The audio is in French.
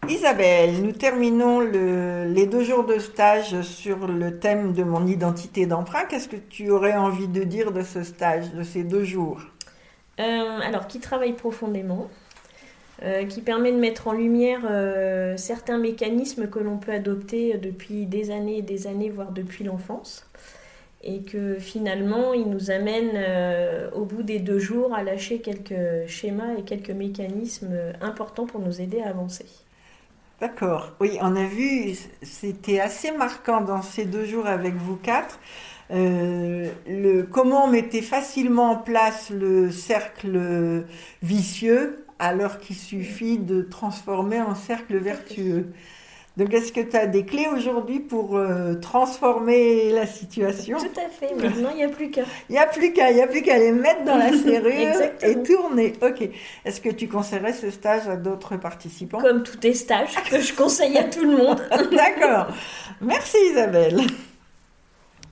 Isabelle, nous terminons les 2 jours de stage sur le thème de mon identité d'emprunt. Qu'est-ce que tu aurais envie de dire de ce stage, de ces 2 jours? Alors, qui travaille profondément, qui permet de mettre en lumière certains mécanismes que l'on peut adopter depuis des années et des années, voire depuis l'enfance. Et que finalement, il nous amène au bout des 2 jours à lâcher quelques schémas et quelques mécanismes importants pour nous aider à avancer. D'accord. Oui, on a vu, c'était assez marquant dans ces 2 jours avec vous quatre. Comment on mettait facilement en place le cercle vicieux alors qu'il suffit de transformer en cercle vertueux. Donc, est-ce que tu as des clés aujourd'hui pour transformer la situation? Tout à fait, maintenant il n'y a plus qu'à. Il y a plus qu'à les mettre dans la serrure Exactement. et tourner. Ok. Est-ce que tu conseillerais ce stage à d'autres participants? Comme tous tes stages que je conseille à tout le monde. D'accord. Merci Isabelle.